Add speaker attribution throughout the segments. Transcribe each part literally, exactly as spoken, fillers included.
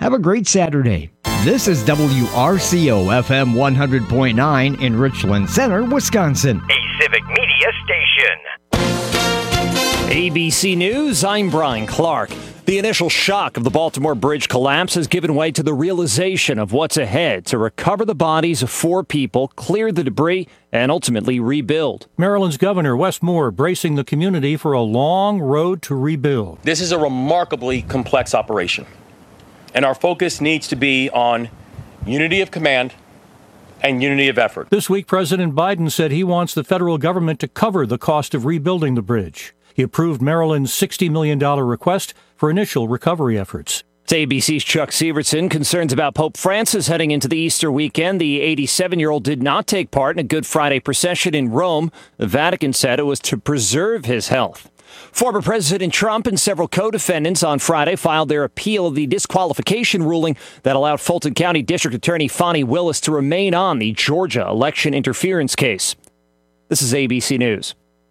Speaker 1: Have a great Saturday. This is W R C O F M one hundred point nine in Richland Center, Wisconsin.
Speaker 2: A Civic Media station.
Speaker 3: A B C News, I'm Brian Clark. The initial shock of the Baltimore Bridge collapse has given way to the realization of what's ahead to recover the bodies of four people, clear the debris, and ultimately rebuild.
Speaker 4: Maryland's Governor Wes Moore bracing the community for a long road to rebuild.
Speaker 5: This is a remarkably complex operation, and our focus needs to be on unity of command and unity of effort.
Speaker 4: This week, President Biden said he wants the federal government to cover the cost of rebuilding the bridge. He approved Maryland's sixty million dollars request for initial recovery efforts.
Speaker 3: It's A B C's Chuck Severson. Concerns about Pope Francis heading into the Easter weekend. The eighty-seven-year-old did not take part in a Good Friday procession in Rome. The Vatican said it was to preserve his health. Former President Trump and several co-defendants on Friday filed their appeal of the disqualification ruling that allowed Fulton County District Attorney Fani Willis to remain on the Georgia election interference case. This is A B C News.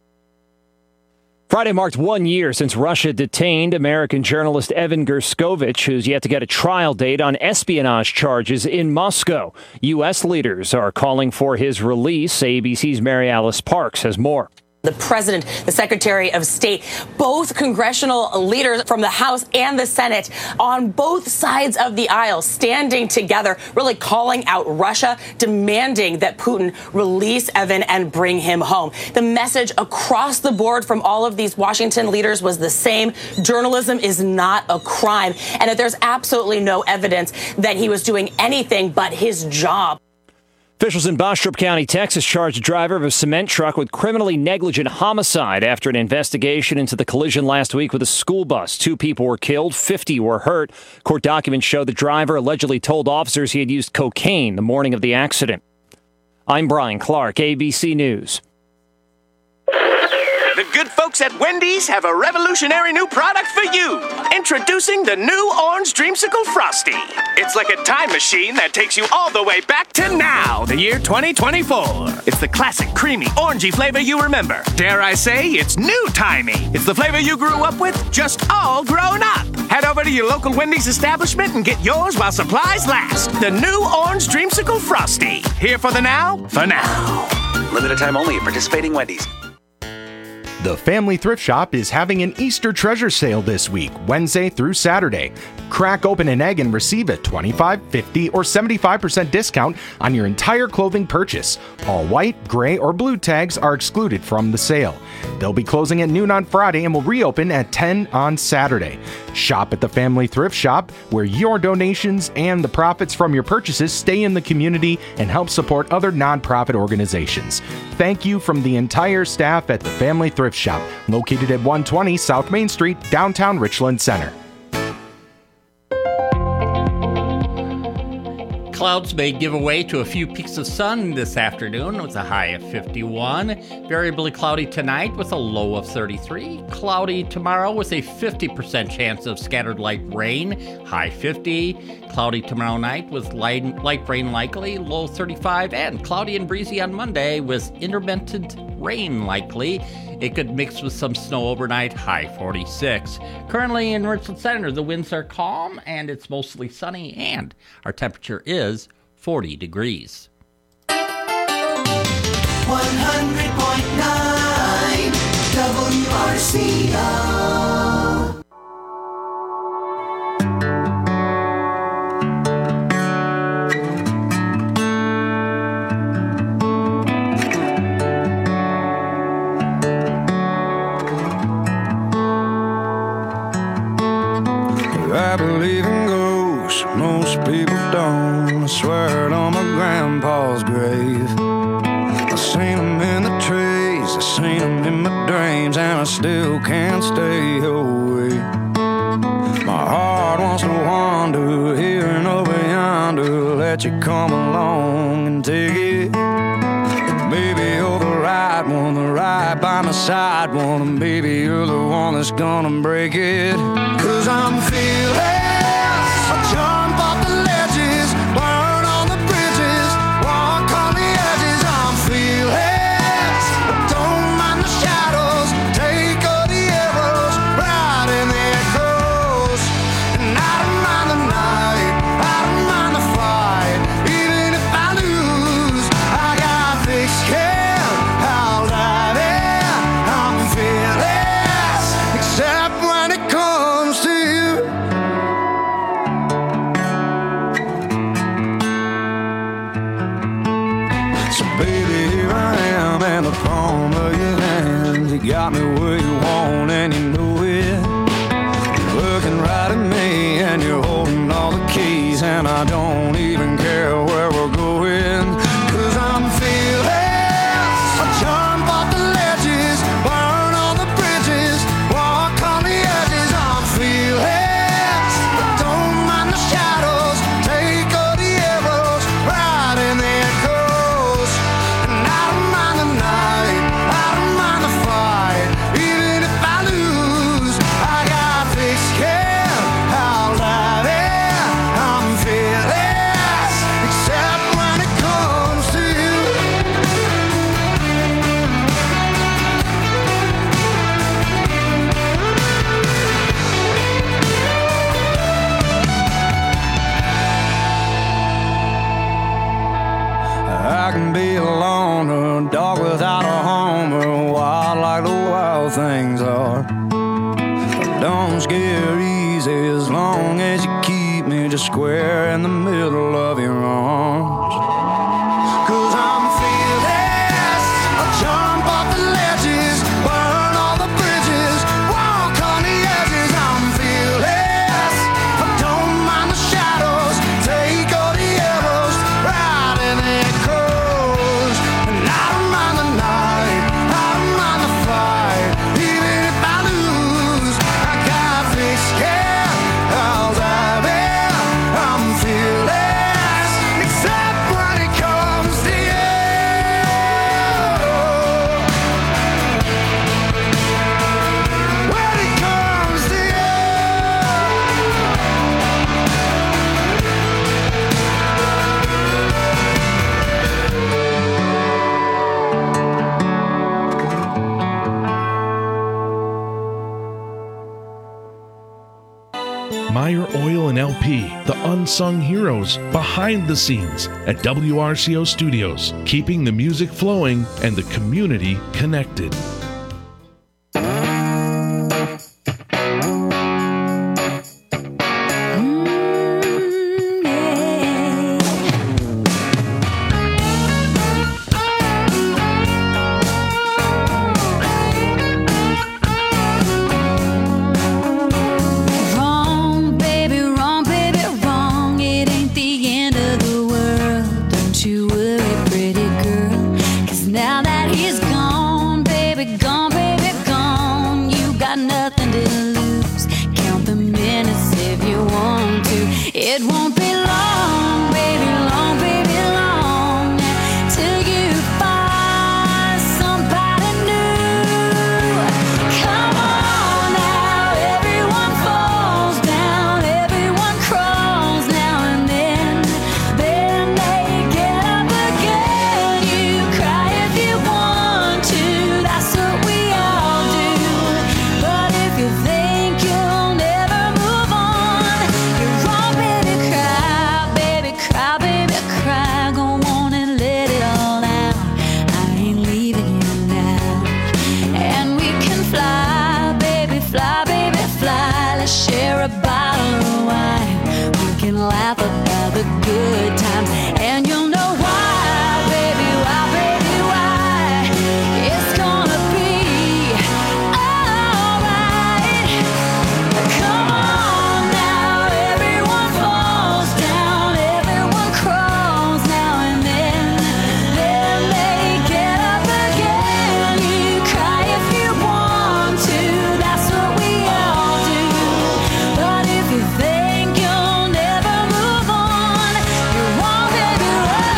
Speaker 3: Friday marked one year since Russia detained American journalist Evan Gershkovich, who's yet to get a trial date on espionage charges in Moscow. U S leaders are calling for his release. A B C's Mary Alice Parks has more.
Speaker 6: The president, the secretary of state, both congressional leaders from the House and the Senate on both sides of the aisle standing together, really calling out Russia, demanding that Putin release Evan and bring him home. The message across the board from all of these Washington leaders was the same. Journalism is not a crime, and that there's absolutely no evidence that he was doing anything but his job.
Speaker 3: Officials in Bastrop County, Texas, charged a driver of a cement truck with criminally negligent homicide after an investigation into the collision last week with a school bus. Two people were killed, fifty were hurt. Court documents show the driver allegedly told officers he had used cocaine the morning of the accident. I'm Brian Clark, A B C News.
Speaker 2: The good folks at Wendy's have a revolutionary new product for you. Introducing the new Orange Dreamsicle Frosty. It's like a time machine that takes you all the way back to now, the year twenty twenty-four. It's the classic creamy, orangey flavor you remember. Dare I say, it's new-timey. It's the flavor you grew up with, just all grown up. Head over to your local Wendy's establishment and get yours while supplies last. The new Orange Dreamsicle Frosty. Here for the now, for now.
Speaker 7: Limited time only at participating Wendy's.
Speaker 8: The Family Thrift Shop is having an Easter treasure sale this week, Wednesday through Saturday. Crack open an egg and receive a twenty-five, fifty, or seventy-five percent discount on your entire clothing purchase. All white, gray, or blue tags are excluded from the sale. They'll be closing at noon on Friday and will reopen at ten on Saturday. Shop at the Family Thrift Shop, where your donations and the profits from your purchases stay in the community and help support other nonprofit organizations. Thank you from the entire staff at the Family Thrift Shop, located at one twenty South Main Street, downtown Richland Center.
Speaker 9: Clouds may give way to a few peaks of sun this afternoon with a high of fifty-one. Variably cloudy tonight with a low of thirty-three. Cloudy tomorrow with a fifty percent chance of scattered light rain, high fifty. Cloudy tomorrow night with light, light rain likely, low thirty-five. And cloudy and breezy on Monday with intermittent rain likely. It could mix with some snow overnight, high forty-six. Currently in Richland Center, the winds are calm and it's mostly sunny, and our temperature is forty degrees.
Speaker 10: one hundred point nine W R C O.
Speaker 11: I believe in ghosts, most people don't. I swear it on my grandpa's grave. I seen them in the trees, I seen them in my dreams, and I still can't stay away. My heart wants to wander here and over yonder, let you come along and take it. Baby, you're the right one, the right by my side one, and baby, you're the one that's gonna break it. Cause I'm feeling, I jump off the ledges, burn on the bridges, walk on the edges. I'm feeling, I don't mind the shadows, take all the arrows, ride in the echoes, and I don't mind the night. got me where you want and you know it. You're looking right at me and you're holding all the keys, and I don't even care where we're going, 'cause I'm fearless. I jump off the ledges, burn on the bridges, walk on the edges. I'm fearless. I don't mind the shadows, take all the arrows, ride in the echoes. And I don't mind the night, I don't mind the fight, even if I lose. I got thick skin, I'll dive in. I'm fearless, except when it comes to you. I can be a loner, dog without a home, or wild like the wild things are. Don't scare easy as long as you keep me just square in the middle of your arms. 'Cause I'm fearless. I jump off the ledges, burn all the bridges, walk on the edges. I'm fearless. I don't mind the shadows, take all the arrows, ride in the echoes. And I don't mind the night, I don't mind the fight, even if I lose. I got thick skin, I'll dive in. I'm fearless, except when it comes to you. When it comes to you.
Speaker 12: Meyer Oil and L P, the unsung heroes behind the scenes at W R C O Studios, keeping the music flowing and the community connected.
Speaker 13: Wrong, baby, wrong, baby, wrong. It ain't the end of the world. Don't you worry, pretty girl. 'Cause now that he's gone, baby, gone, baby, gone, you got nothing to lose. Count the minutes if you want to. It won't be long, baby, long, baby, long, till you find somebody new. Come on now, everyone falls down, everyone crawls now and then. Then they get up again. You cry if you want to, that's what we all do. But if you think you'll never move on, you're wrong, baby. Cry, baby, cry, baby, cry. Go on and let it all out. I ain't leaving you now. And we can fly, baby, fly, baby, fly. Let's share a bottle of wine. We can laugh about the good times. And you'll know why, baby, why, baby, why. It's gonna be alright. Come on now, everyone falls down, everyone crawls now and then. Then they get up again. You cry if you want to, that's what we all do. But if you think you'll never move on, you're wrong, baby,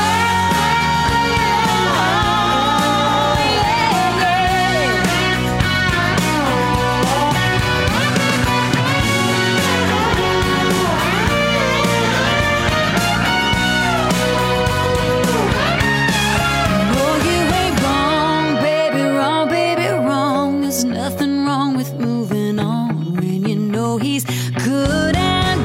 Speaker 13: no, you ain't wrong, baby, wrong, baby, wrong. There's nothing wrong with moving on when you know he's good and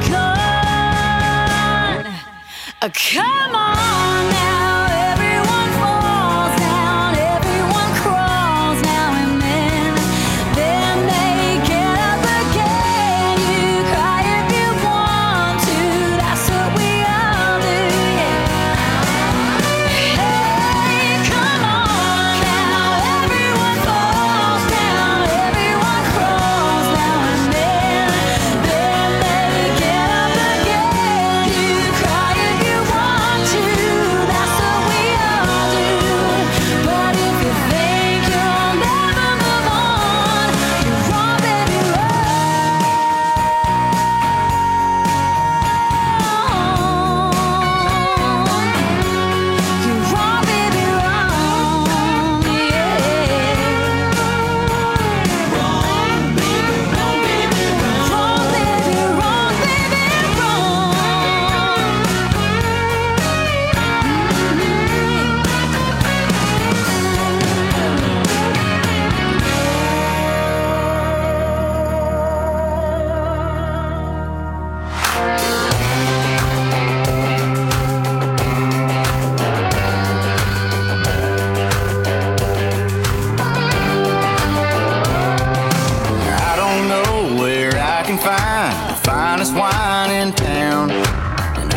Speaker 13: gone. Uh, Come on now, everyone falls down, everyone crawls now and then. Then they get up again. You cry if you want to, that's what we all do, yeah. Hey, come on now, everyone falls down,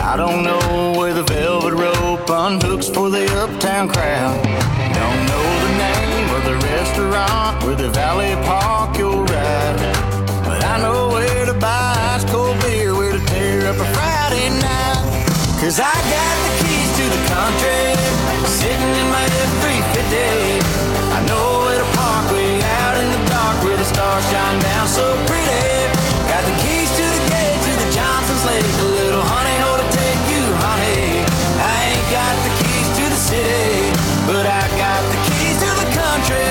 Speaker 11: I don't know where the velvet rope unhooks for the uptown crowd. Don't know the name of the restaurant where the valet park you'll ride. But I know where to buy ice cold beer, where to tear up a Friday night. Cause I got the keys to the country, sitting in my F three fifty. I know where to park way out in the dark, where the stars shine down so pretty. Got the keys to the gate, to the Johnson's Lake, a little honey hole to take you, honey. I ain't got the keys to the city, but I got the keys to the country.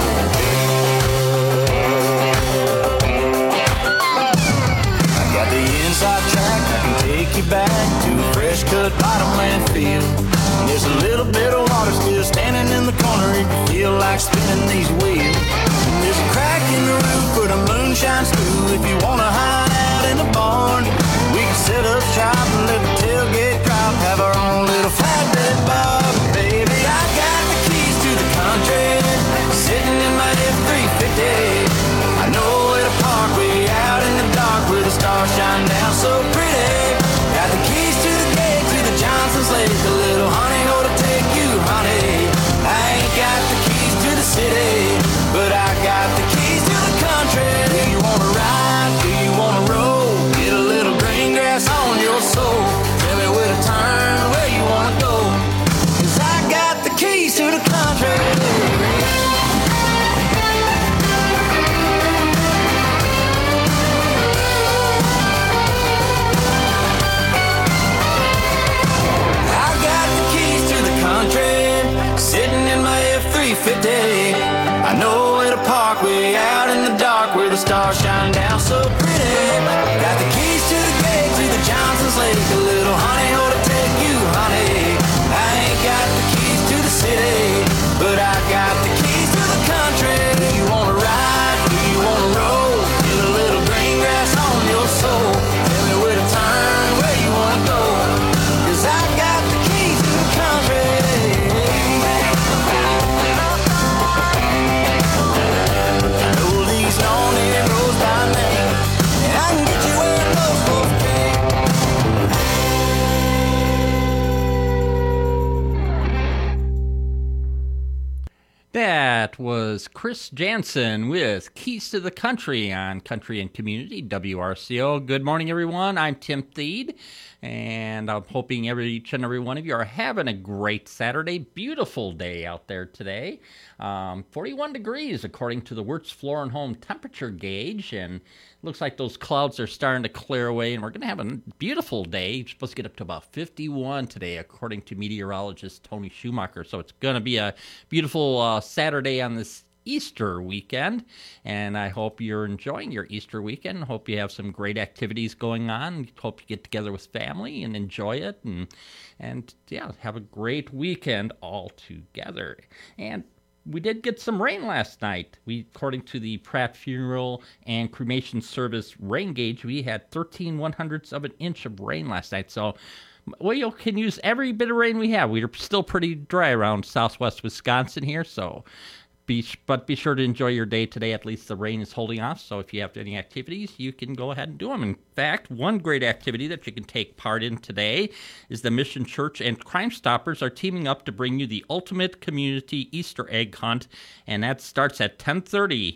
Speaker 11: I got the inside track, I can take you back to a fresh cut bottomland field. And there's a little bit of water still standing in the corner if you feel like spinning these wheels. And there's a crack in the roof where the moon shines through if you wanna hide out in the barn. We can set up shop and let the tailgate drop, have our own little flatbed bar. Baby, I got the keys to the country, sitting in my F three fifty. I know where to park way out in the dark, where the stars shine down so pretty. Got the keys to the gate, to the Johnson's Lake, a little honey hole to take you, honey. I ain't got the keys to the city, but I got the keys to the country. Do you wanna ride? Do you wanna roll? Get a little green grass on your soul. Tell me where to turn, where you wanna go. Cause I got the keys to the country. Sitting in my F three fifty. I know where to park way out in the dark, where the stars shine down so pretty. Got the keys to the gate, to the Johnson's Lake, a little honey hole to take you, honey. I ain't got the keys to the city, but I got the keys to the country. Do you wanna ride? Do you wanna roll? Get a little green grass on your soul. Tell me where to turn, where you wanna go. Cause I got the keys to the country.
Speaker 9: That was Chris Jansen with Keys to the Country on Country and Community, W R C O. Good morning, everyone. I'm Tim Thede, and I'm hoping every, each and every one of you are having a great Saturday. Beautiful day out there today. Um, forty-one degrees, according to the Wirtz Floor and Home temperature gauge, and looks like those clouds are starting to clear away, and we're going to have a beautiful day. It's supposed to get up to about fifty-one today, according to meteorologist Tony Schumacher. So it's going to be a beautiful uh, Saturday on this Easter weekend, and I hope you're enjoying your Easter weekend. Hope you have some great activities going on. Hope you get together with family and enjoy it, and and yeah, have a great weekend all together. And we did get some rain last night. We, according to the Pratt Funeral and Cremation Service rain gauge, we had thirteen one hundredths of an inch of rain last night. So we can use every bit of rain we have. We're still pretty dry around southwest Wisconsin here, so be but be sure to enjoy your day today. At least the rain is holding off, so if you have any activities, you can go ahead and do them. In fact, one great activity that you can take part in today is the Mission Church and Crime Stoppers are teaming up to bring you the ultimate community Easter egg hunt, and that starts at ten thirty,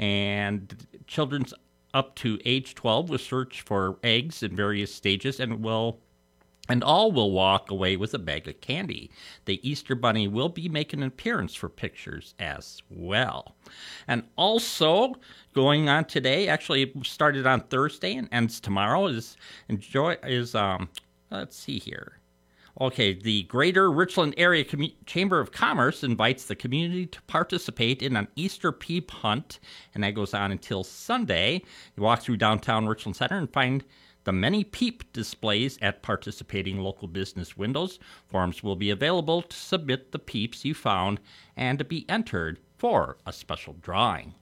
Speaker 9: and children's up to age twelve will search for eggs in various stages and will And all will walk away with a bag of candy. The Easter Bunny will be making an appearance for pictures as well. And also, going on today, actually started on Thursday and ends tomorrow, is enjoy is um let's see here. Okay, the Greater Richland Area Com- Chamber of Commerce invites the community to participate in an Easter peep hunt, and that goes on until Sunday. You walk through downtown Richland Center and find the many peep displays at participating local business windows. Forms will be available to submit the peeps you found and to be entered for a special drawing.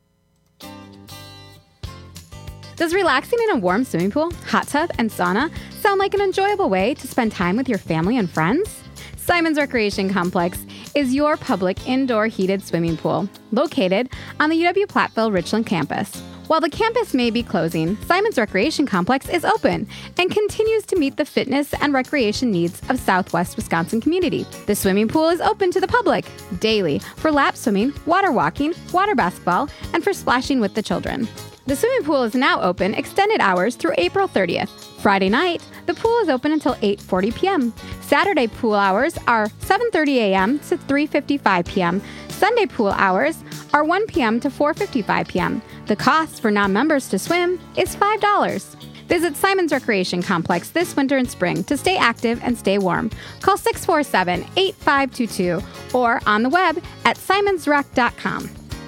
Speaker 14: Does relaxing in a warm swimming pool, hot tub, and sauna sound like an enjoyable way to spend time with your family and friends? Simon's Recreation Complex is your public indoor heated swimming pool located on the U W Platteville Richland campus. While the campus may be closing, Simons Recreation Complex is open and continues to meet the fitness and recreation needs of Southwest Wisconsin community. The swimming pool is open to the public daily for lap swimming, water walking, water basketball, and for splashing with the children. The swimming pool is now open extended hours through April thirtieth. Friday night, the pool is open until eight forty p.m. Saturday pool hours are seven thirty a.m. to three fifty-five p.m. Sunday pool hours are one p.m. to four fifty-five p.m. The cost for non-members to swim is five dollars. Visit Simons Recreation Complex this winter and spring to stay active and stay warm. Call six four seven, eight five two two or on the web at simons rec dot com.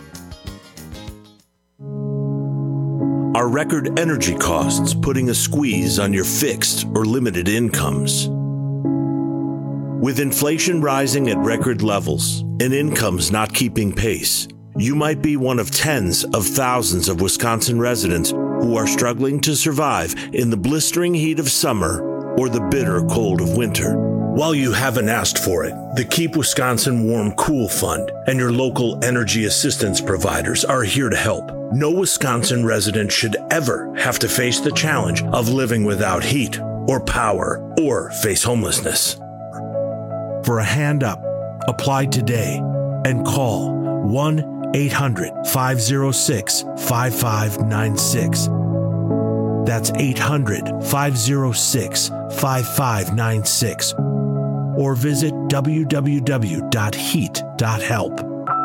Speaker 15: Are record energy costs putting a squeeze on your fixed or limited incomes? With inflation rising at record levels and incomes not keeping pace, you might be one of tens of thousands of Wisconsin residents who are struggling to survive in the blistering heat of summer or the bitter cold of winter. While you haven't asked for it, the Keep Wisconsin Warm Cool Fund and your local energy assistance providers are here to help. No Wisconsin resident should ever have to face the challenge of living without heat or power or face homelessness. For a hand up, apply today and call one eight hundred, five oh six, five five nine six. That's eight hundred, five oh six, five five nine six. Or visit w w w dot heat dot help.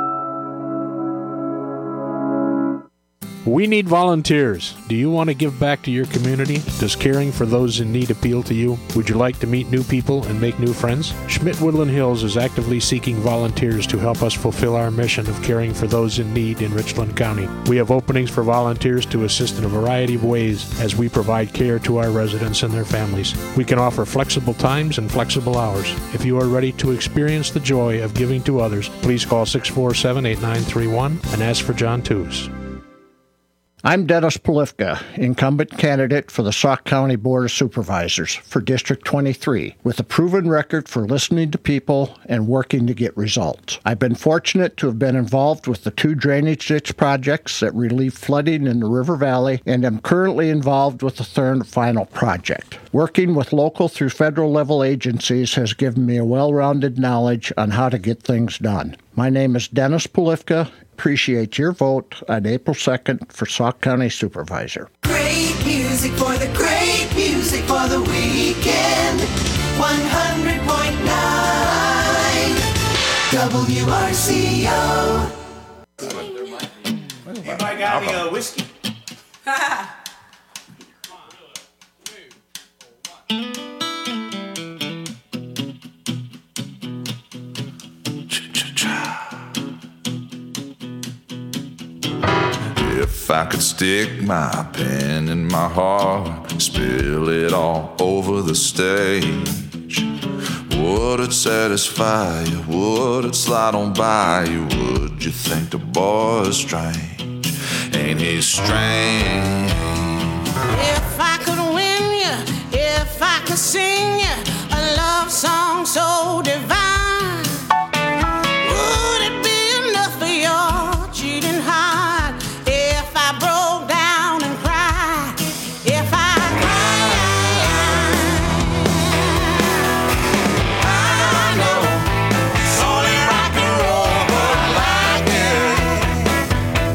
Speaker 16: We need volunteers. Do you want to give back to your community? Does caring for those in need appeal to you? Would you like to meet new people and make new friends? Schmidt-Woodland Hills is actively seeking volunteers to help us fulfill our mission of caring for those in need in Richland County. We have openings for volunteers to assist in a variety of ways as we provide care to our residents and their families. We can offer flexible times and flexible hours. If you are ready to experience the joy of giving to others, please call six four seven, eight nine three one and ask for John Tews.
Speaker 17: I'm Dennis Polifka, incumbent candidate for the Sauk County Board of Supervisors for District twenty-three, with a proven record for listening to people and working to get results. I've been fortunate to have been involved with the two drainage ditch projects that relieve flooding in the River Valley, and am currently involved with the third and final project. Working with local through federal level agencies has given me a well-rounded knowledge on how to get things done. My name is Dennis Polifka. Appreciate your vote on April second for Sauk County Supervisor.
Speaker 10: Great music for the great music for the weekend. one hundred point nine W R C O.
Speaker 2: Anybody got any uh, whiskey?
Speaker 18: If I could stick my pen in my heart, spill it all over the stage, would it satisfy you? Would it slide on by you? Would you think the boy is strange? Ain't he strange?
Speaker 19: If I could win you, if I could sing you a love song so divine, would it be enough for your cheating heart? If I broke down and cried, if I cried, I know it's only rock and roll, but I like it.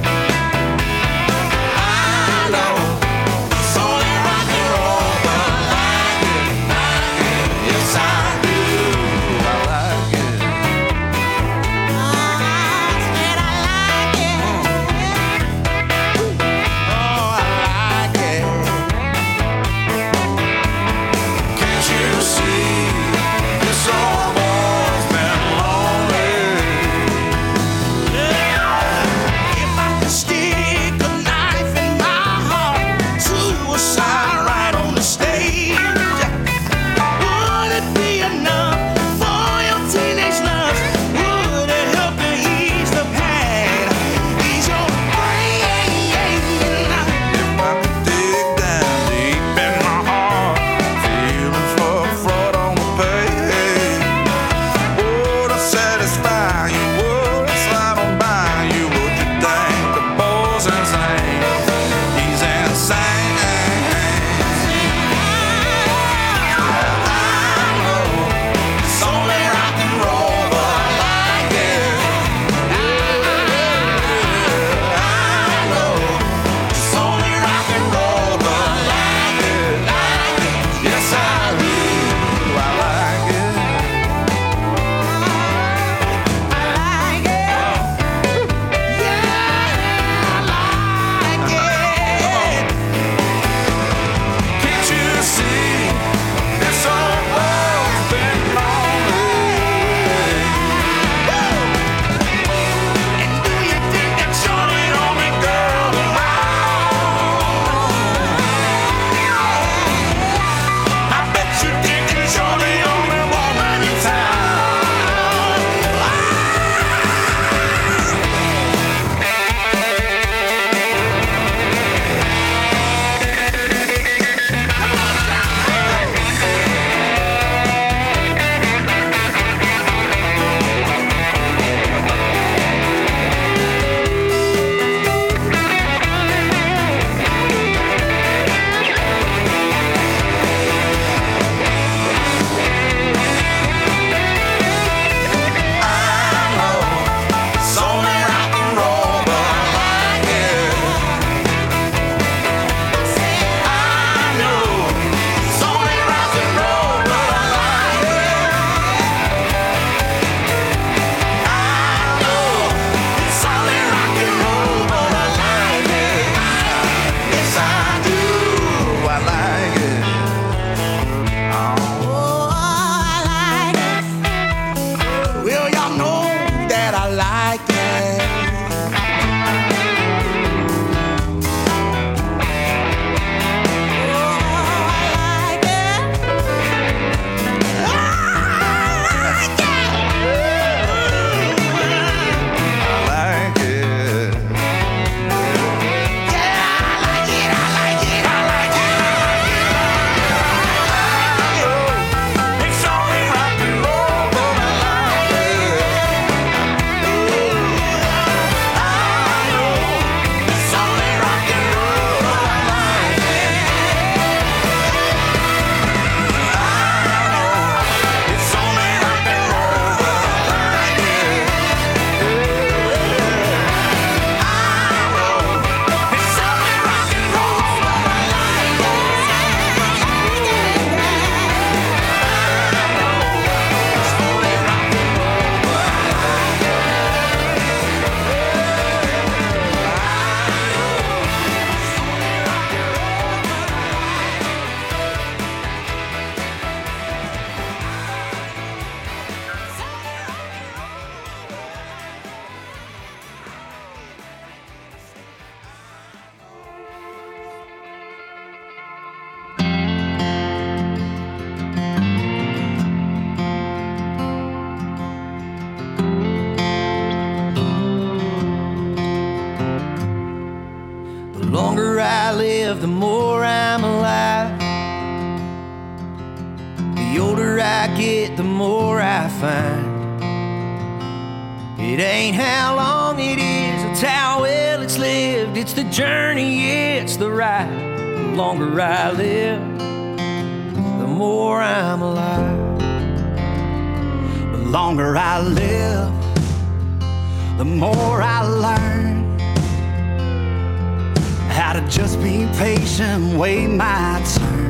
Speaker 19: I know it's only rock and roll, but I like it, like it.
Speaker 20: live, the more I'm alive. The older I get, the more I find. It ain't how long it is, it's how well it's lived. It's the journey, it's the ride. The longer I live, the more I'm alive. The longer I live, the more I learn how to just be patient, wait my turn.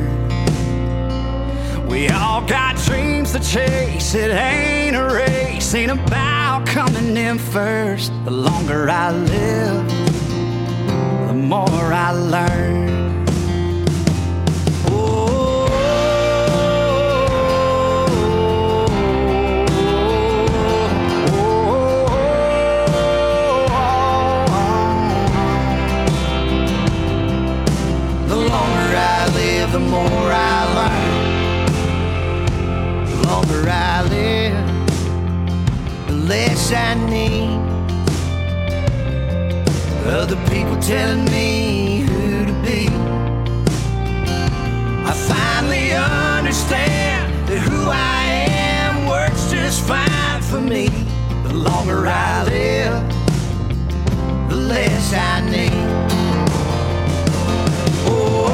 Speaker 20: We all got dreams to chase, it ain't a race, ain't about coming in first. The longer I live, the more I learn. The more I learn, the longer I live, the less I need other people telling me who to be. I finally understand that who I am works just fine for me. The longer I live, the less I need. Oh,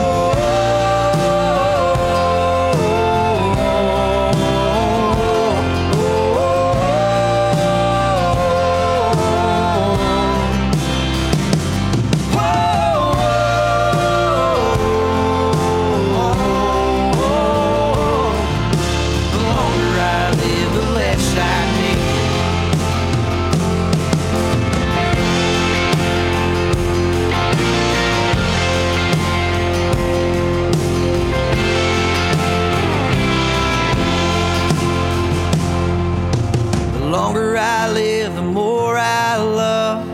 Speaker 20: the longer I live, the more I love.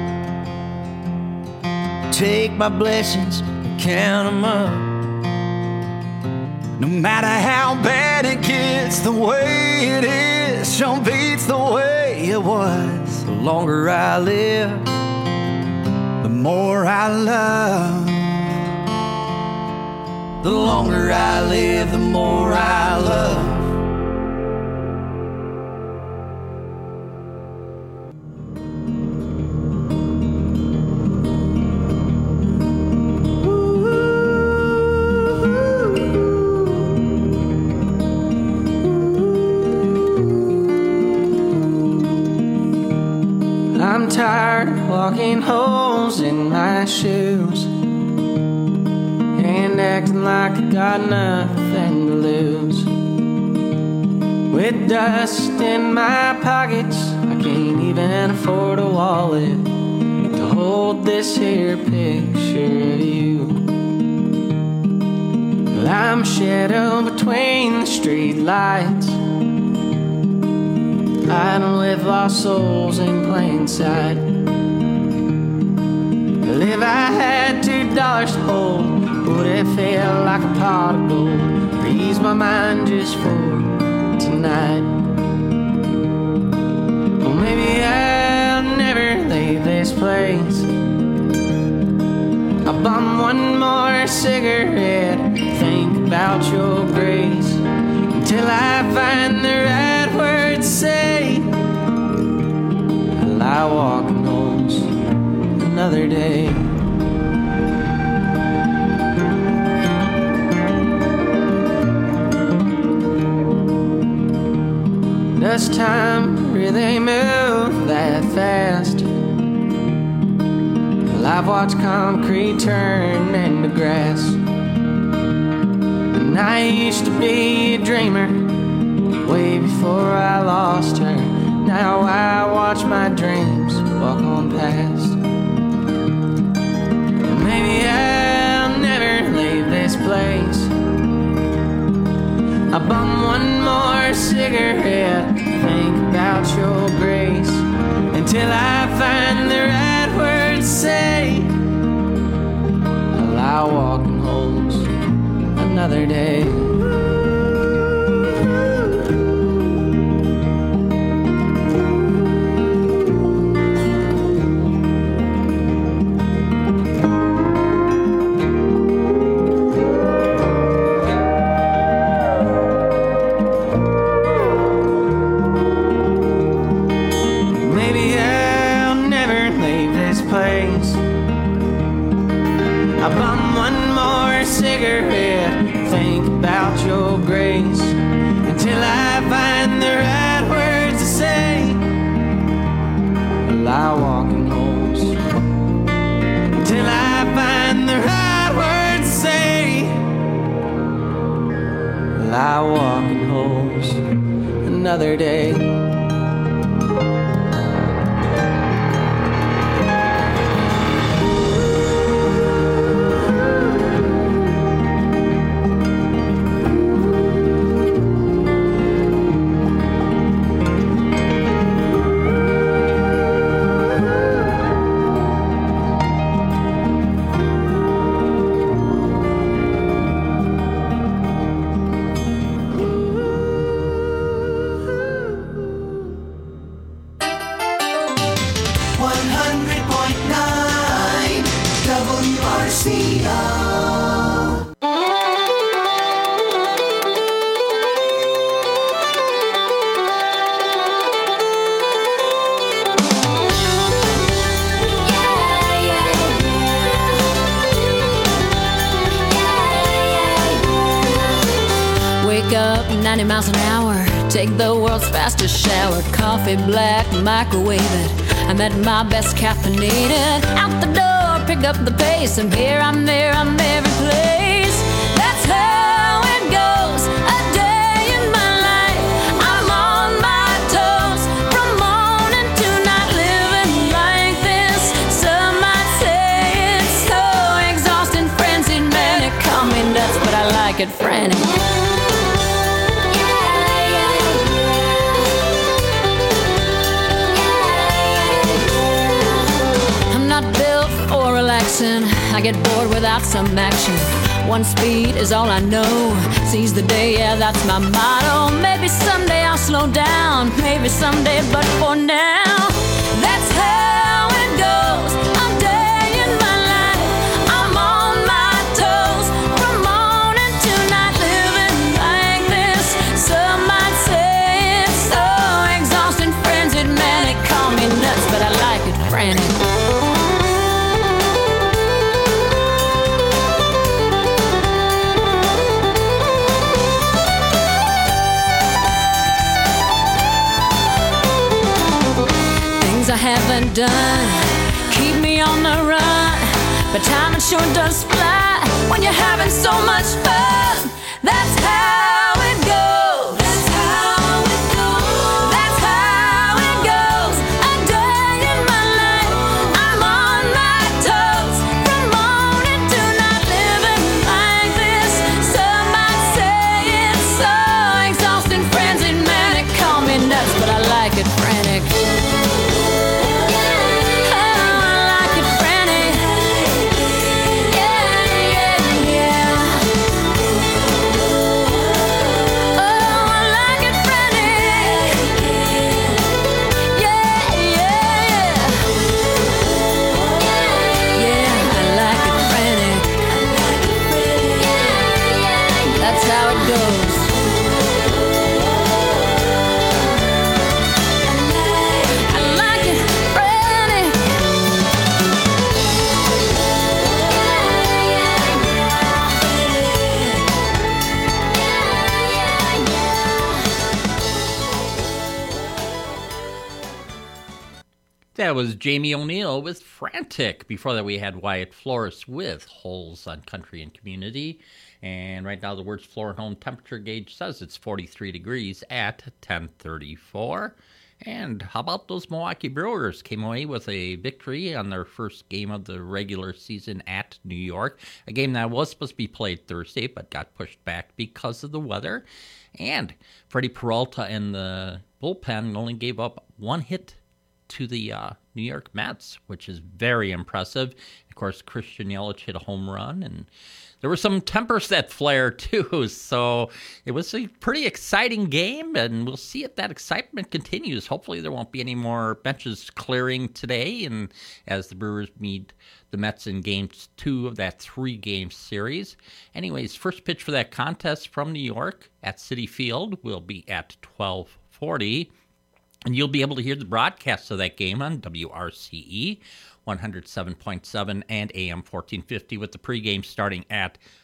Speaker 20: Take my blessings and count them up. No matter how bad it gets, the way it is sure beats the way it was. The longer I live, the more I love. The longer I live, the more I love. I'm tired of walking holes in my shoes and acting like I got nothing to lose. With dust in my pockets, I can't even afford a wallet to hold this here picture of you. Well, I'm shadow between the street lights, hiding with lost souls in plain sight. Well, if I had two dollars to hold, would it feel like a pot of gold? Or ease my mind just for tonight? Well, maybe I'll never leave this place. I'll bum one more cigarette, think about your grace, until I find the right words to say. I'll lie walking holes another day. Does time really move that fast? Well, I've watched concrete turn into grass, and I used to be a dreamer way before I lost her. Now I watch my dreams walk on past. And maybe I'll never leave this place. I bum one more cigarette, think about your grace, until I find the right words to say. I'll lie walking holes another day. days until I find the right words to say. Well, I walk in holes until I find the right words to say. Well, I walk in holes another day.
Speaker 13: ninety miles an hour, take the world's fastest shower, coffee black, microwave it, I'm at my best caffeinated, out the door, pick up the pace, I'm here, I'm there, I'm every place, that's how it goes, a day in my life, I'm on my toes, from morning to night, living like this, some might say it's so exhausting, frenzied, manic, call me nuts, but I like it frantic. I get bored without some action. One speed is all I know. Seize the day, yeah, that's my motto. Maybe someday I'll slow down. Maybe someday, but for now, that's how it goes. A day in my life, I'm on my toes. From morning to night, living like this. Some might say it's so exhausting, frenzied, manic. Call me nuts, but I like it frantic. I haven't done keep me on the run, but time it sure does fly when you're having so much fun. That's how it goes. That's how it goes. That's how it goes. A day in my life, I'm on my toes. From morning to night, living like this. Some might say it's so exhausting, frenzied, manic. Call me nuts, but I like it frantic.
Speaker 9: That was Jamie O'Neill with Frantic. Before that, we had Wyatt Flores with Holes on Country and Community. And right now, the Words Floor and Home temperature gauge says it's forty-three degrees at ten thirty-four. And how about those Milwaukee Brewers? Came away with a victory on their first game of the regular season at New York. A game that was supposed to be played Thursday, but got pushed back because of the weather. And Freddie Peralta and the bullpen only gave up one hit to the uh, New York Mets, which is very impressive. Of course, Christian Yelich hit a home run, and there were some tempers that flared too. So it was a pretty exciting game, and we'll see if that excitement continues. Hopefully there won't be any more benches clearing today, and as the Brewers meet the Mets in game two of that three-game series. Anyways, first pitch for that contest from New York at Citi Field will be at twelve forty. And you'll be able to hear the broadcast of that game on W R C E one oh seven point seven and A M fourteen fifty with the pregame starting at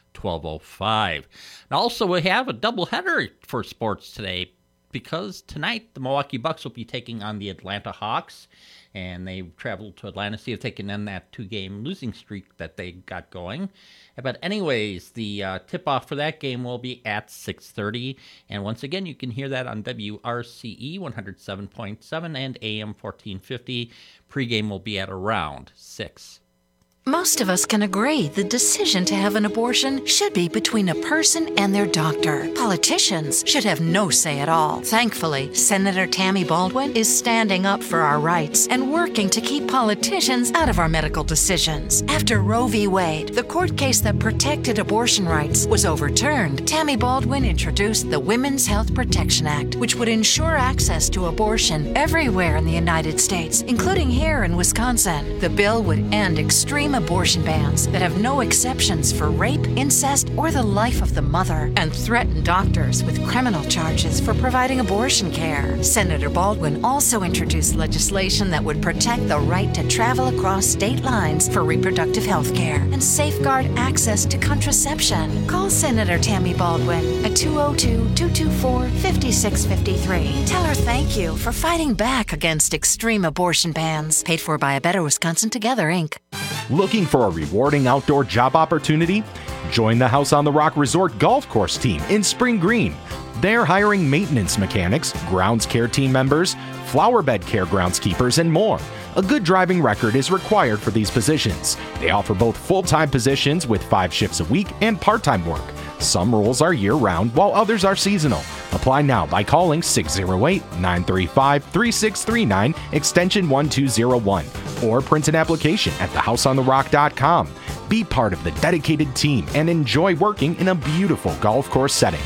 Speaker 9: twelve oh five. And also, we have a doubleheader for sports today because tonight the Milwaukee Bucks will be taking on the Atlanta Hawks. And they traveled to Atlanta to see if they can end that two-game losing streak that they got going. But anyways, the uh, tip-off for that game will be at six thirty. And once again, you can hear that on W R C E one oh seven point seven and A M fourteen fifty. Pre-game will be at around six.
Speaker 21: Most of us can agree the decision to have an abortion should be between a person and their doctor. Politicians should have no say at all. Thankfully, Senator Tammy Baldwin is standing up for our rights and working to keep politicians out of our medical decisions. After Roe v. Wade, the court case that protected abortion rights, was overturned, Tammy Baldwin introduced the Women's Health Protection Act, which would ensure access to abortion everywhere in the United States, including here in Wisconsin. The bill would end extreme abortion bans that have no exceptions for rape, incest, or the life of the mother, and threaten doctors with criminal charges for providing abortion care. Senator Baldwin also introduced legislation that would protect the right to travel across state lines for reproductive health care and safeguard access to contraception. Call Senator Tammy Baldwin at two oh two, two two four, five six five three. Tell her thank you for fighting back against extreme abortion bans. Paid for by A Better Wisconsin Together, Incorporated.
Speaker 8: Looking for a rewarding outdoor job opportunity? Join the House on the Rock Resort Golf Course team in Spring Green. They're hiring maintenance mechanics, grounds care team members, flower bed care groundskeepers, and more. A good driving record is required for these positions. They offer both full-time positions with five shifts a week and part-time work. Some roles are year-round, while others are seasonal. Apply now by calling six oh eight, nine three five, three six three nine, extension one two oh one, or print an application at the house on the rock dot com. Be part of the dedicated team and enjoy working in a beautiful golf course setting.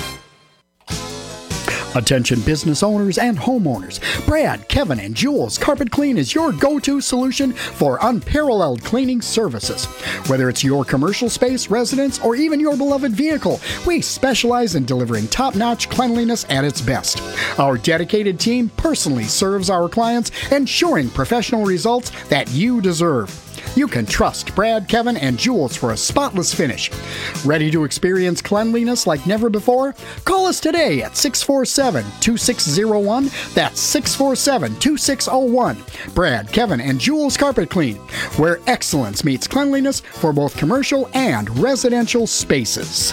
Speaker 22: Attention business owners and homeowners. Brad, Kevin, and Jules Carpet Clean is your go-to solution for unparalleled cleaning services. Whether it's your commercial space, residence, or even your beloved vehicle, we specialize in delivering top-notch cleanliness at its best. Our dedicated team personally serves our clients, ensuring professional results that you deserve. You can trust Brad, Kevin, and Jules for a spotless finish. Ready to experience cleanliness like never before? Call us today at six four seven, two six zero one. That's six four seven, two six zero one. Brad, Kevin, and Jules Carpet Clean, where excellence meets cleanliness for both commercial and residential spaces.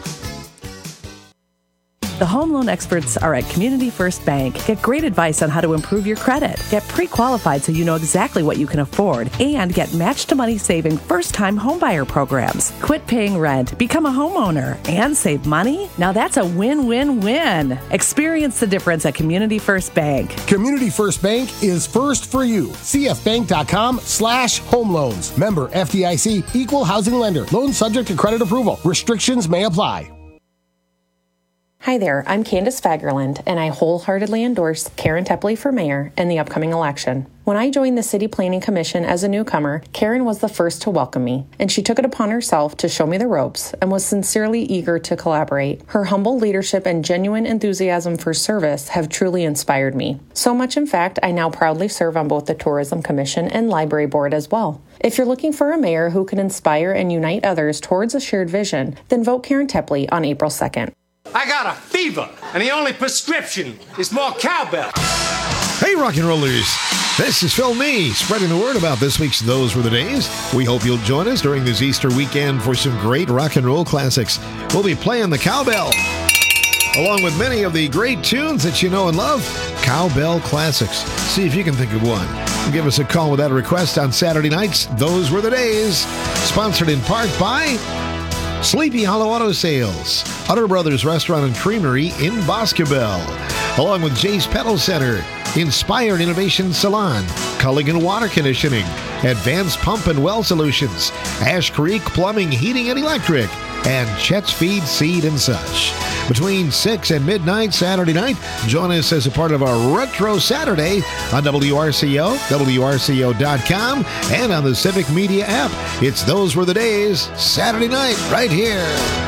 Speaker 23: The home loan experts are at Community First Bank. Get great advice on how to improve your credit. Get pre-qualified so you know exactly what you can afford. And get match-to-money saving first-time homebuyer programs. Quit paying rent, become a homeowner, and save money? Now that's a win-win-win. Experience the difference at Community First Bank.
Speaker 24: Community First Bank is first for you. C F bank dot com slash home loans. Member F D I C, equal housing lender. Loan subject to credit approval. Restrictions may apply.
Speaker 25: Hi there, I'm Candace Fagerland, and I wholeheartedly endorse Karen Tepley for mayor in the upcoming election. When I joined the City Planning Commission as a newcomer, Karen was the first to welcome me, and she took it upon herself to show me the ropes and was sincerely eager to collaborate. Her humble leadership and genuine enthusiasm for service have truly inspired me. So much, in fact, I now proudly serve on both the Tourism Commission and Library Board as well. If you're looking for a mayor who can inspire and unite others towards a shared vision, then vote Karen Tepley on April second.
Speaker 26: I got a fever, and the only prescription is more cowbell.
Speaker 27: Hey, rock and rollers. This is Phil Nee, spreading the word about this week's Those Were the Days. We hope you'll join us during this Easter weekend for some great rock and roll classics. We'll be playing the cowbell, along with many of the great tunes that you know and love. Cowbell classics. See if you can think of one. Give us a call with that request on Saturday nights. Those Were the Days. Sponsored in part by Sleepy Hollow Auto Sales, Utter Brothers Restaurant and Creamery in Boscobel, along with Jay's Pedal Center, Inspired Innovation Salon, Culligan Water Conditioning, Advanced Pump and Well Solutions, Ash Creek Plumbing, Heating and Electric, and Chet's Feed, Seed, and such. Between six and midnight Saturday night, join us as a part of our Retro Saturday on W R C O, W R C O dot com, and on the Civic Media app. It's Those Were the Days, Saturday night, right here.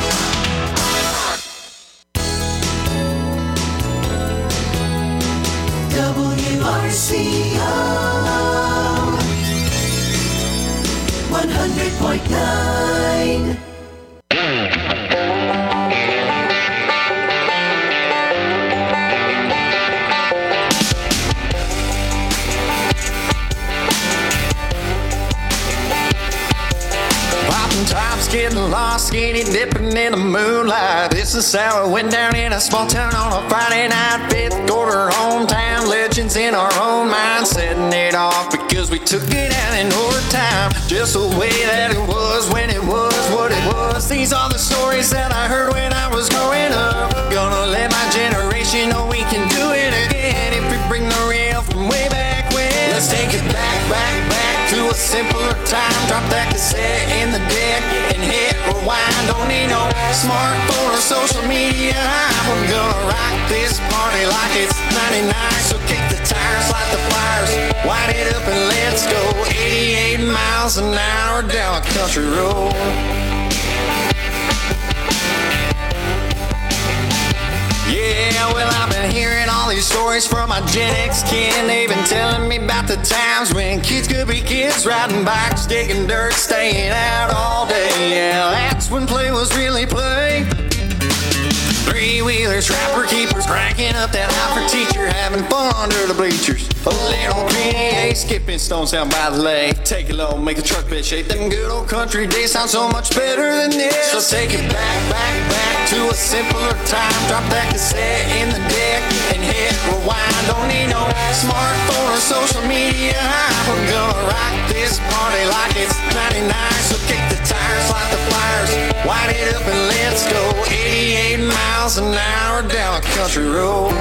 Speaker 10: W R C O one hundred point nine
Speaker 1: getting lost, skinny dipping in the moonlight. This is how it went down in a small town on a Friday night. Fifth quarter hometown, legends in our own mind, setting it off because we took it out in overtime. Just the way that it was when it was what it was. These are the stories that I heard when I was growing up. Gonna let my generation know we can do it again if we bring the real from way back when. Let's take it back, back, back to a simpler time. Drop that cassette in the deck and hit rewind. Don't need no smartphone or social media. We're gonna rock this party like it's ninety-nine. So kick the tires, light the fires, wind it up and let's go. eighty-eight miles an hour down a country road. Yeah, well, I've been hearing all these stories from my Gen X kin. They've been telling me about the times when kids could be kids, riding bikes, digging dirt, staying out all day. Yeah, that's when play was really play. Three-wheelers, trapper keepers, cranking up that high for teacher, having fun under the bleachers. A little P A skipping stones down by the lake. Take it low, make a truck bed shake. Them good old country days sound so much better than this. So take it back, back, back to a simpler time. Drop that cassette in the deck and hit rewind. Don't need no smartphone or social media. We're gonna rock this party like it's ninety-nine. So kick the tires, light the fires, wind it up and let's go. eighty-eight miles an hour down a country road.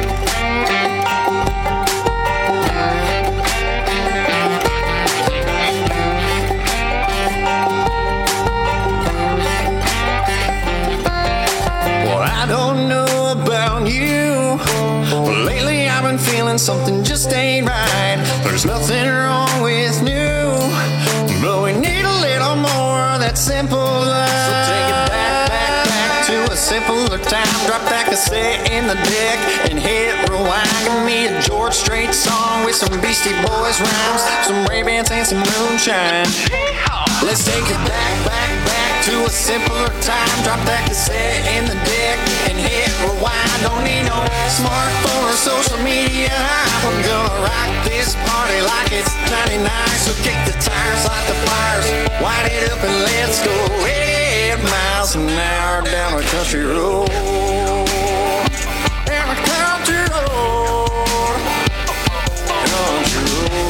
Speaker 1: Well, I don't know about you, but lately I've been feeling something just ain't right. There's nothing wrong with new, but we need a little more of that simple love. So take it back, back, back to a simpler time. Drop that cassette in the deck and hit rewind. Give me a George Strait song with some Beastie Boys rhymes, some Ray-Bans and some moonshine. Let's take it back, back, back to a simpler time. Drop that cassette in the deck and hit rewind. Don't need no smartphone or social media. We're gonna rock this party like it's ninety-nine. So kick the tires, light the fires, wind it up and let's go. eighty-eight miles an hour down a country road. Down a country road. Country road.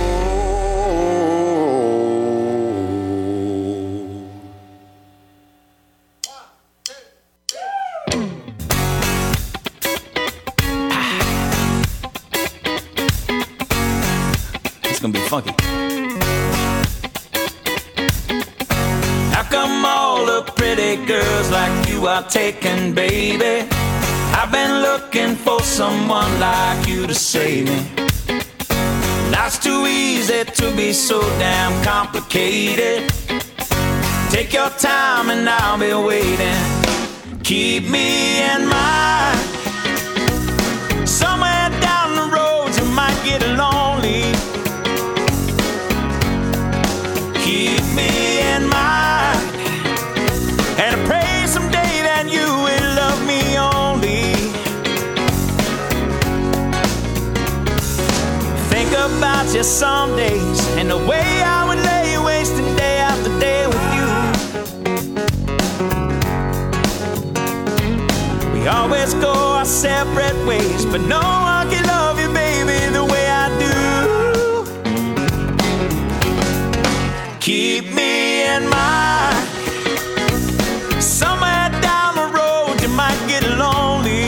Speaker 3: Gonna be funky. How come all the pretty girls like you are taken, baby? I've been looking for someone like you to save me. Life's too easy to be so damn complicated. Take your time and I'll be waiting. Keep me in mind. Somewhere down the road you might get lonely. Keep me in mind, and I pray someday that you will love me only. Think about you some days and the way I would lay wasting day after day with you. We always go our separate ways, but no one can love you, baby, the way I do. Keep me in mind. Somewhere down the road you might get lonely.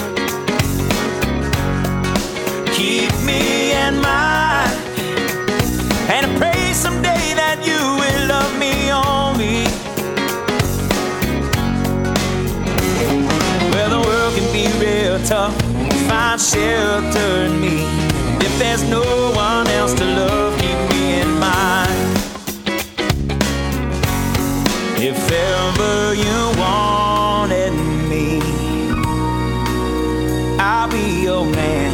Speaker 3: Keep me in mind, and I pray someday that you will love me only. Well, the world can be real tough. Find shelter in me. If there's no one else to love, keep me in mind. If ever you wanted me, I'll be your man.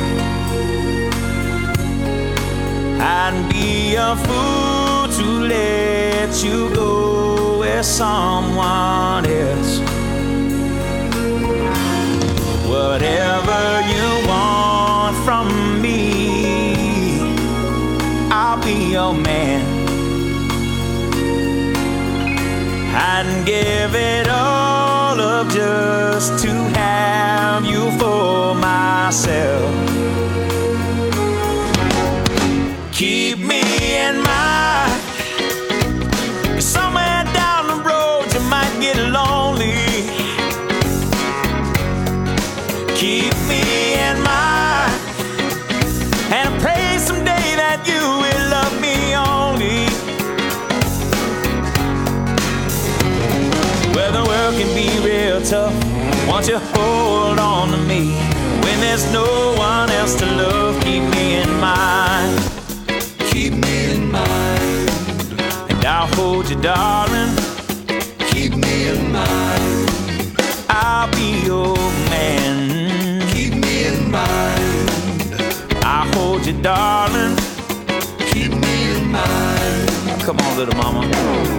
Speaker 3: I'd be a fool to let you go with someone else. Whatever you want from me, I'll be your man. I'd give it all up just to have you for myself. Keep me in mind, somewhere down the road you might get lonely. Keep me in mind, and I pray someday that you will love me only. Well, the world can be real tough, won't you hold on to me? When there's no one else to love, keep me in mind. Keep me in mind, and I'll hold you, darling. Keep me in mind, I'll be your man. Keep me in mind, I'll hold you, darling. Keep me in mind. Come on, little mama.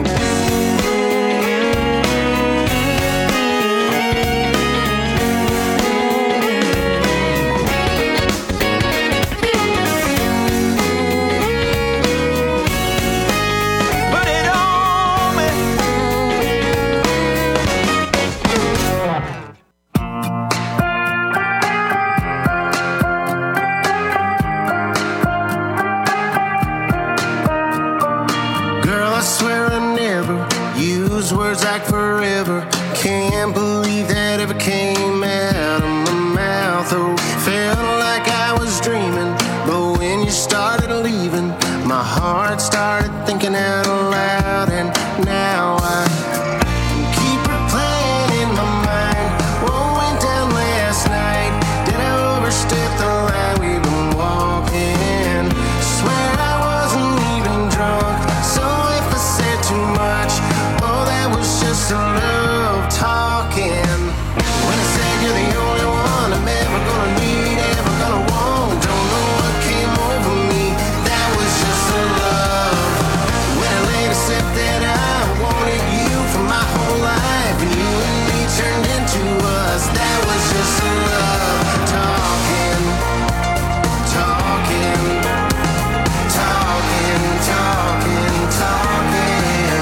Speaker 1: Words like forever, can't believe that ever came out of my mouth. Oh, felt like I was dreaming, but when you started leaving, my heart started thinking out loud. And now I keep replaying in my mind what went down last night. Did I overstep the line we've been walking? Swear I wasn't even drunk, so if I said too much, just love talking. When I said you're the only one I'm ever gonna need, ever gonna want, don't know what came over me. That was just a love. When I later said that I wanted you for my whole life, and you and me turned into us. That was just a love. Talking, talking, talking, talking, talking.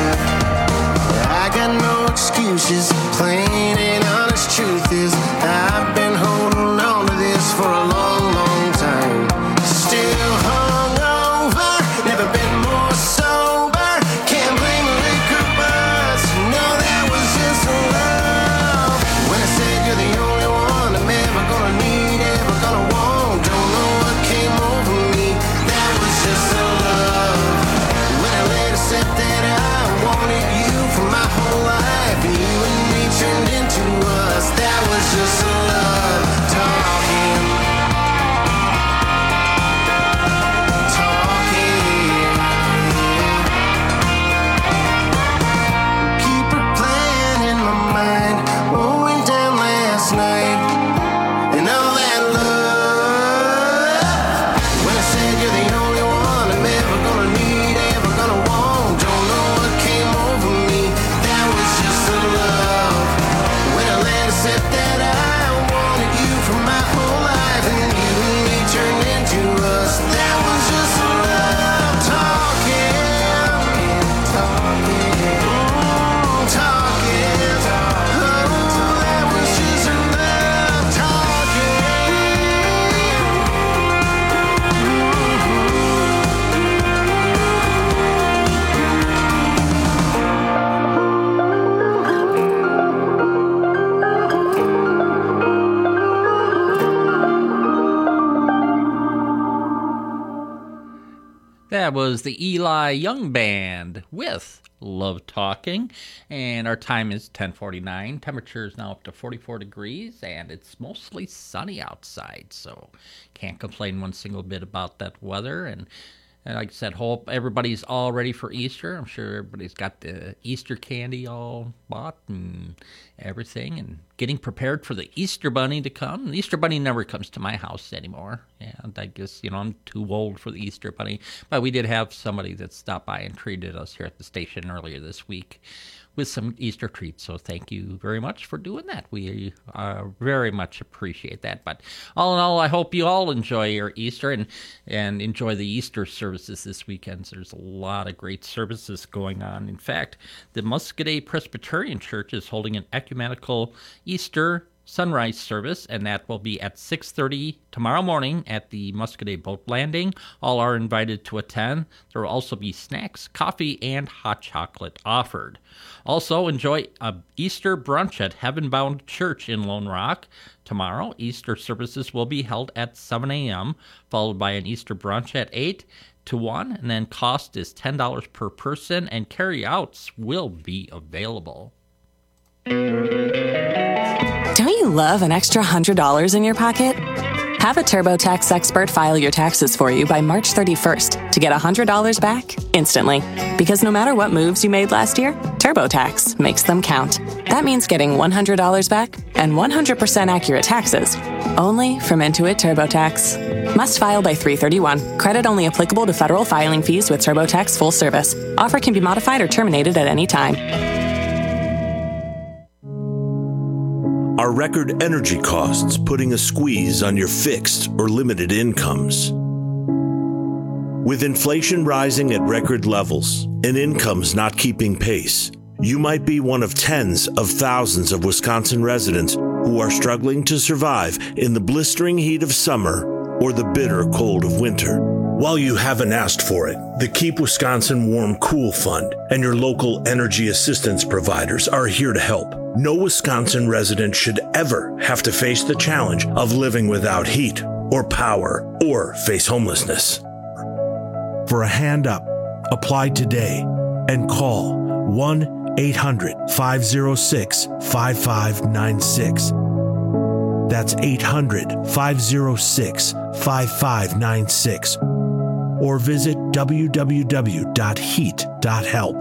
Speaker 1: I got no excuses, plain and honest truth is I've been holding on to this for a long, long time. Still hungover, never been more sober. Can't blame the liquor buzz, no, that was just a love. When I said you're the only one I'm ever gonna need, ever gonna want, don't know what came over me. That was just a love. When I later said that I wanted you for my whole life, and you and me turned into us. That was just a love. Talking, talking. Keep replaying in my mind what went down last night, and all that love. When I said you're the only one I'm ever gonna need, ever gonna want, don't know what came over me. That was just a love. When I later said that I wanted you for my whole life, and you and me turned into us. That was just a love. Talking, talking, mm, talking. Oh, that was just a love. Talking.
Speaker 9: That was the Eli Young Band with Love Talking, and our time is ten forty-nine. Temperature is now up to forty-four degrees, and it's mostly sunny outside, so can't complain one single bit about that weather. And, and like I said, hope everybody's all ready for Easter. I'm sure everybody's got the Easter candy all bought and everything, and getting prepared for the Easter Bunny to come. The Easter Bunny never comes to my house anymore. And I guess, you know, I'm too old for the Easter Bunny. But we did have somebody that stopped by and treated us here at the station earlier this week with some Easter treats. So thank you very much for doing that. We uh, very much appreciate that. But all in all, I hope you all enjoy your Easter and, and enjoy the Easter services this weekend. There's a lot of great services going on. In fact, the Muscoda Presbyterian Church is holding an ecumenical Easter sunrise service, and that will be at six thirty tomorrow morning at the Muscoda Boat Landing. All are invited to attend. There will also be snacks, coffee, and hot chocolate offered. Also, enjoy a Easter brunch at Heaven Bound Church in Lone Rock. Tomorrow, Easter services will be held at seven a.m., followed by an Easter brunch at eight to one, and then cost is ten dollars per person, and carry-outs will be available.
Speaker 4: Don't you love an extra one hundred dollars in your pocket? Have a TurboTax expert file your taxes for you by March thirty-first to get one hundred dollars back instantly. Because no matter what moves you made last year, TurboTax makes them count. That means getting one hundred dollars back and one hundred percent accurate taxes only from Intuit TurboTax. Must file by three thirty-one. Credit only applicable to federal filing fees with TurboTax full service. Offer can be modified or terminated at any time.
Speaker 15: Are record energy costs putting a squeeze on your fixed or limited incomes? With inflation rising at record levels and incomes not keeping pace, you might be one of tens of thousands of Wisconsin residents who are struggling to survive in the blistering heat of summer or the bitter cold of winter. While you haven't asked for it, the Keep Wisconsin Warm Cool Fund and your local energy assistance providers are here to help. No Wisconsin resident should ever have to face the challenge of living without heat or power or face homelessness. For a hand up, apply today and call one eight hundred, five oh six, five five nine six. That's eight hundred, five oh six, five five nine six. Or visit w w w dot heat dot help.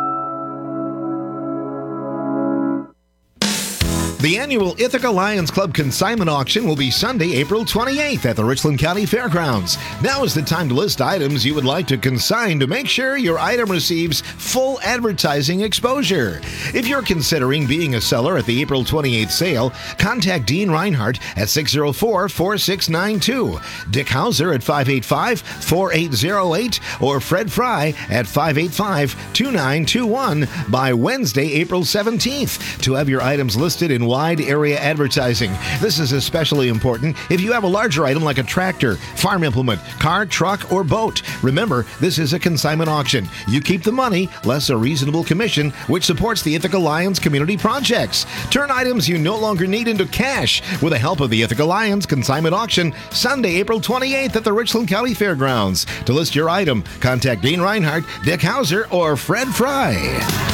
Speaker 27: The annual Ithaca Lions Club Consignment Auction will be Sunday, April twenty-eighth at the Richland County Fairgrounds. Now is the time to list items you would like to consign to make sure your item receives full advertising exposure. If you're considering being a seller at the April twenty-eighth sale, contact Dean Reinhardt at six oh four, four six nine two, Dick Hauser at five eight five, four eight oh eight, or Fred Fry at five eight five, two nine two one by Wednesday, April seventeenth to have your items listed in wide area advertising. This is especially important if you have a larger item like a tractor, farm implement, car, truck, or boat. Remember, this is a consignment auction. You keep the money, less a reasonable commission, which supports the Ithaca Lions community projects. Turn items you no longer need into cash with the help of the Ithaca Lions Consignment Auction, Sunday, April twenty-eighth at the Richland County Fairgrounds. To list your item, contact Dean Reinhardt, Dick Hauser, or Fred Fry.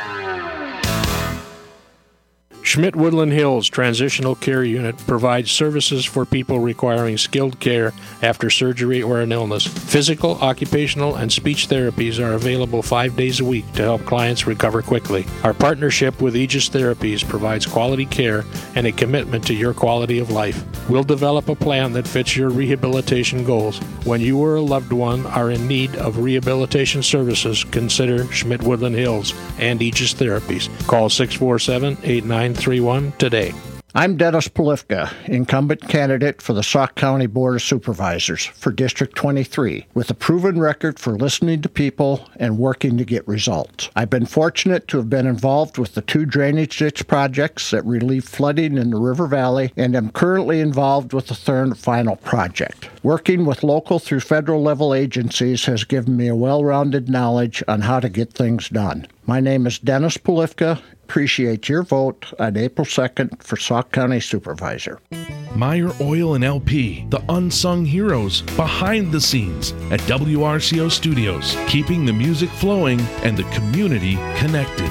Speaker 16: Schmidt Woodland Hills Transitional Care Unit provides services for people requiring skilled care after surgery or an illness. Physical, occupational, and speech therapies are available five days a week to help clients recover quickly. Our partnership with Aegis Therapies provides quality care and a commitment to your quality of life. We'll develop a plan that fits your rehabilitation goals. When you or a loved one are in need of rehabilitation services, consider Schmidt Woodland Hills and Aegis Therapies. Call six four seven, eight nine three one today.
Speaker 17: I'm Dennis Polifka, incumbent candidate for the Sauk County Board of Supervisors for District twenty-three, with a proven record for listening to people and working to get results. I've been fortunate to have been involved with the two drainage ditch projects that relieve flooding in the River Valley, and am currently involved with the third and final project. Working with local through federal level agencies has given me a well-rounded knowledge on how to get things done. My name is Dennis Polifka. Appreciate your vote on April second for Sauk County Supervisor.
Speaker 5: Meyer Oil and L P, the unsung heroes behind the scenes at W R C O Studios, keeping the music flowing and the community connected.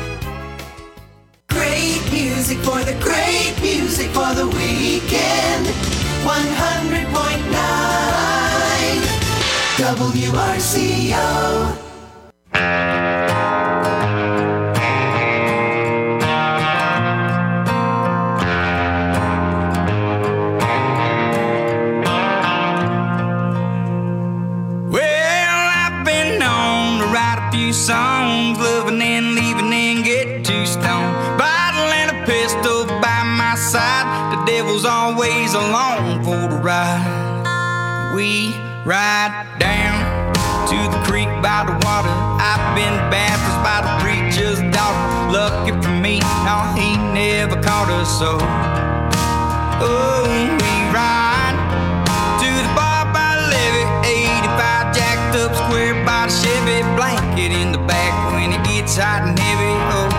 Speaker 10: Great music for the great music for the weekend. one hundred point nine W R C O.
Speaker 3: Songs, loving and leaving and always along for the ride. We ride down to the creek by the water. I've been baptized by the preacher's daughter. Lucky for me, no, he never caught us so. Oh, we ride to the bar by the levee, eighty-five jacked up square by the Chevy, blanket in the back when it gets hot and heavy. Oh,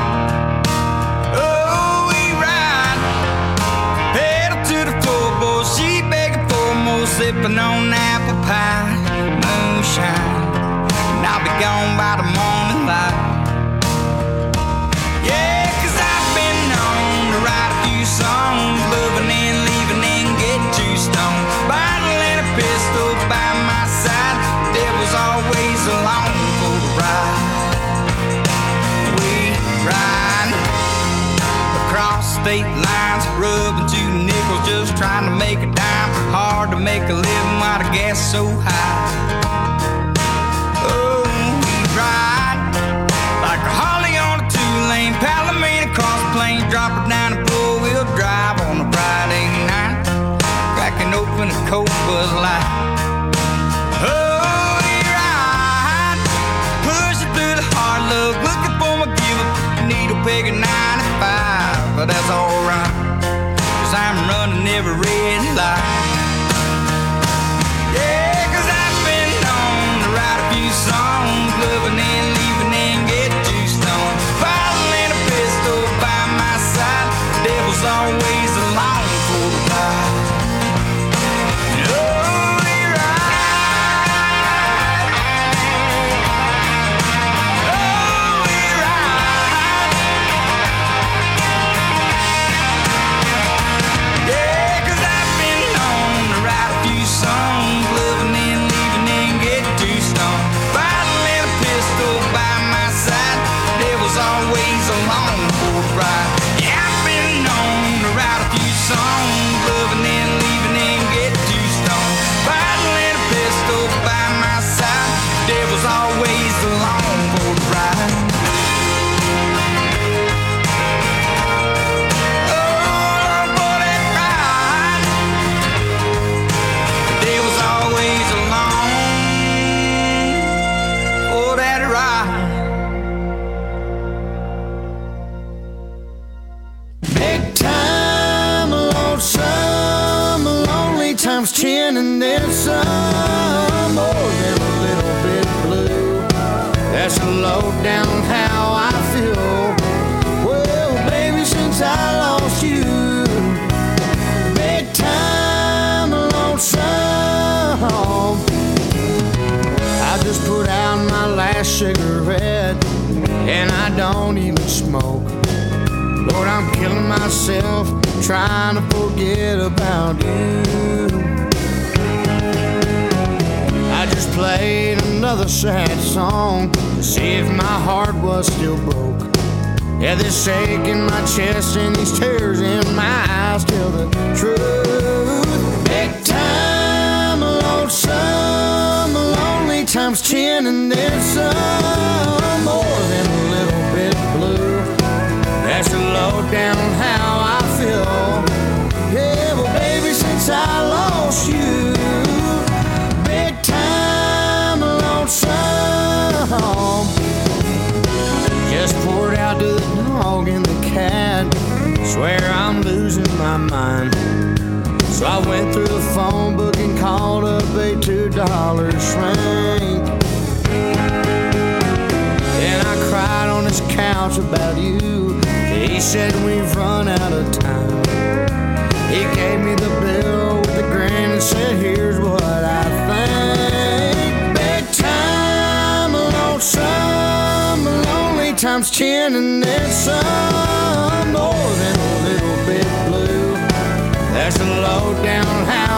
Speaker 3: oh, we ride pedal to the floorboard, she begging for more, sipping on apple pie, moonshine, and I'll be gone by the morning light. Yeah, 'cause I've been known to write a few songs, loving and leaving and get too stoned. Bottle and a pistol by my side, there was always along for the ride. We ride across state lines, rubbing two nickels, just trying to make a dime. Hard to make a living while the gas so high. Oh, we ride like a Harley on a two-lane, Palomino cross plain, drop it down a four-wheel drive on a Friday night, cracking open a Coke Bud Light. Oh, we ride, pushing through the hard luck, looking for my give-up, needle peg at ninety-five, but that's alright, 'cause I'm running every red light. Yeah, 'cause I've been known to write a few songs, loving and leaving and get too stoned. Bottle and a pistol by my side, the devil's always along for the ride. Oh, we ride. Oh, we ride. Yeah, 'cause I've been known to write a few songs, living and leaving and get too stoned. Bottle and a pistol by my side, devil's always along for the ride. Yeah, I've been known to write a few songs, living and leaving and get too stoned. Bottle and a pistol by my side, devil's always along for the ride. Oh, for that ride, the devil's always along for that ride.
Speaker 10: Big time, lonesome, lonely times ten and then some, more than a little bit blue. That's a low down how I feel. Well, baby, since I lost you, big time, lonesome. I just put out my last cigarette, and I don't even smoke. Lord, I'm killing myself trying to forget about you. I just played another sad song to see if my heart was still broke. Yeah, this ache in my chest and these tears in my eyes tell the truth. Big time, lonesome, lonely times ten and then some, more than a little bit blue. That's a low down how I feel. Yeah, well, baby, since I lost you, big time, lonesome. Just poured out to the dog and the cat, swear I'm losing my mind. So I went through the phone book and called up a two dollar shrink. And I cried on his couch about you. He said we've run out of time. He gave me the bill with the grin and said, here's what I think. Big time, lonesome, lonely times ten and then some, more than a little bit blue. That's a low down how